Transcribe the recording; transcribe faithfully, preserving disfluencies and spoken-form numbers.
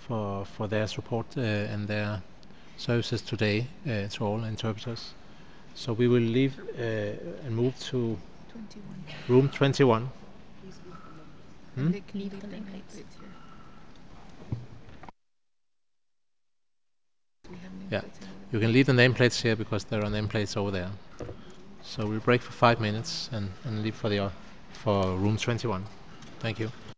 for for their support uh, and their services today uh, to all interpreters. So we will leave uh, and move to twenty-one. room twenty-one. Hmm? And they can leave the nameplate here. We have Yeah, nameplates in other you can rooms. leave the nameplates here because there are nameplates over there. So we'll break for five minutes and, and leave for the uh, for room twenty-one. Thank you.